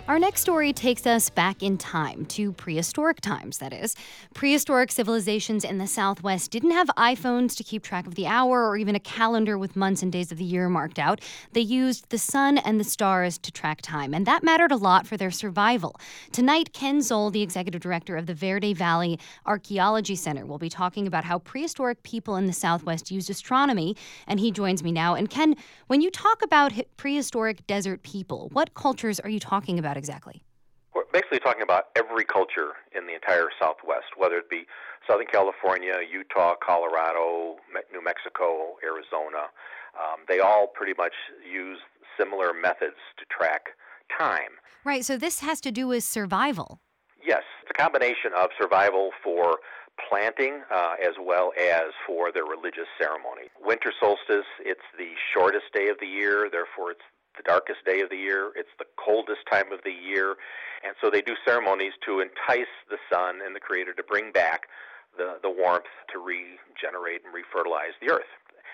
Our next story takes us back in time, to prehistoric times, that is. Prehistoric civilizations in the Southwest didn't have iPhones to keep track of the hour or even a calendar with months and days of the year marked out. They used the sun and the stars to track time, and that mattered a lot for their survival. Tonight, Ken Zoll, the executive director of the Verde Valley Archaeology Center, will be talking about how prehistoric people in the Southwest used astronomy, and he joins me now. And Ken, when you talk about prehistoric desert people, what cultures are you talking about exactly? We're basically talking about every culture in the entire Southwest, whether it be Southern California, Utah, Colorado, New Mexico, Arizona. They all pretty much use similar methods to track time. Right, so this has to do with survival. Yes, it's a combination of survival for planting as well as for their religious ceremony. Winter solstice, it's the shortest day of the year, therefore it's the darkest day of the year. It's the coldest time of the year. And so they do ceremonies to entice the sun and the Creator to bring back the warmth to regenerate and refertilize the earth.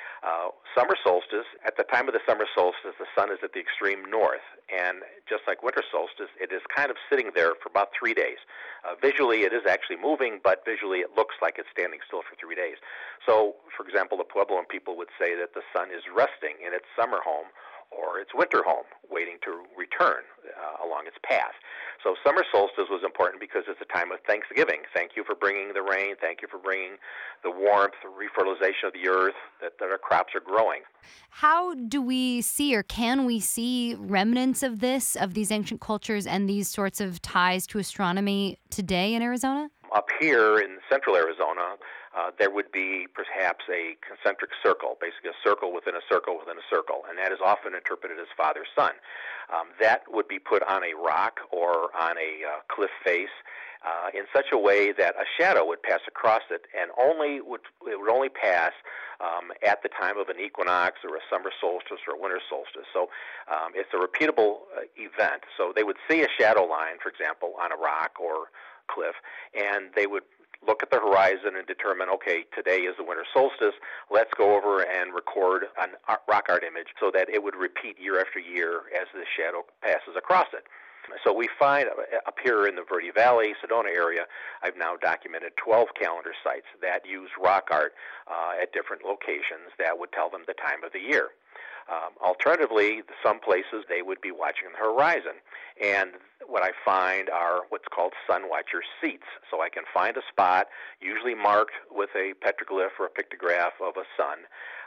Summer solstice, at the time of the summer solstice, the sun is at the extreme north. And just like winter solstice, it is kind of sitting there for about 3 days. Visually, it is actually moving, but visually it looks like it's standing still for 3 days. So, for example, the Puebloan people would say that the sun is resting in its summer home or its winter home, waiting to return along its path. So summer solstice was important because it's a time of thanksgiving. Thank you for bringing the rain. Thank you for bringing the warmth, the refertilization of the earth, that our crops are growing. How do we see, or can we see, remnants of this, of these ancient cultures and these sorts of ties to astronomy today in Arizona? Up here in central Arizona, there would be perhaps a concentric circle, basically a circle within a circle within a circle, and that is often interpreted as father-son. That would be put on a rock or on a cliff face in such a way that a shadow would pass across it, and it would only pass at the time of an equinox or a summer solstice or a winter solstice. So it's a repeatable event. So they would see a shadow line, for example, on a rock or cliff, and they would look at the horizon and determine, okay, today is the winter solstice. Let's go over and record a rock art image so that it would repeat year after year as the shadow passes across it. So we find up here in the Verde Valley, Sedona area, I've now documented 12 calendar sites that use rock art at different locations that would tell them the time of the year. Alternatively, some places they would be watching the horizon. And what I find are what's called sun watcher seats. So I can find a spot, usually marked with a petroglyph or a pictograph of a sun,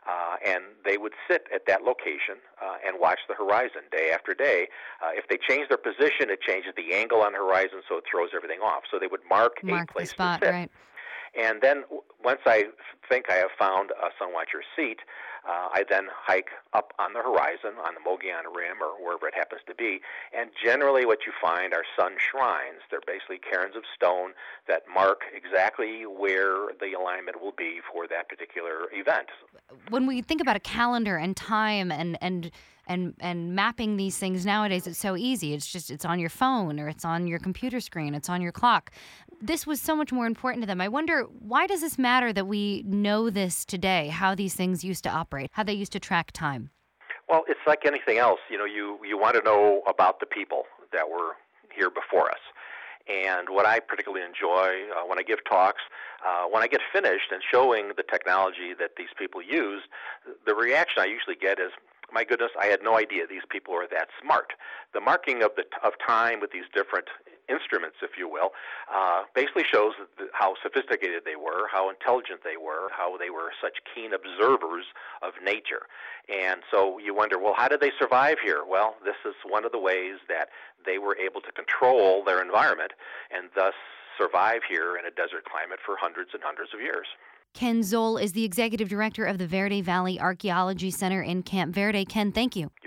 and they would sit at that location and watch the horizon day after day. If they change their position, it changes the angle on the horizon, so it throws everything off. So they would mark a place the spot, to sit. right. And then once I think I have found a sun watcher seat, I then hike up on the horizon, on the Mogollon Rim or wherever it happens to be. And generally what you find are sun shrines. They're basically cairns of stone that mark exactly where the alignment will be for that particular event. When we think about a calendar and time and mapping these things nowadays, it's so easy. It's on your phone or it's on your computer screen, it's on your clock. This was so much more important to them. I wonder, why does this matter that we know this today, how these things used to operate, how they used to track time? Well, it's like anything else. You know, you want to know about the people that were here before us. And what I particularly enjoy when I give talks, when I get finished and showing the technology that these people used, the reaction I usually get is, my goodness, I had no idea these people were that smart. The marking of time with these different instruments, if you will, basically shows how sophisticated they were, how intelligent they were, how they were such keen observers of nature. And so you wonder, well, how did they survive here? Well, this is one of the ways that they were able to control their environment and thus survive here in a desert climate for hundreds and hundreds of years. Ken Zoll is the executive director of the Verde Valley Archaeology Center in Camp Verde. Ken, thank you.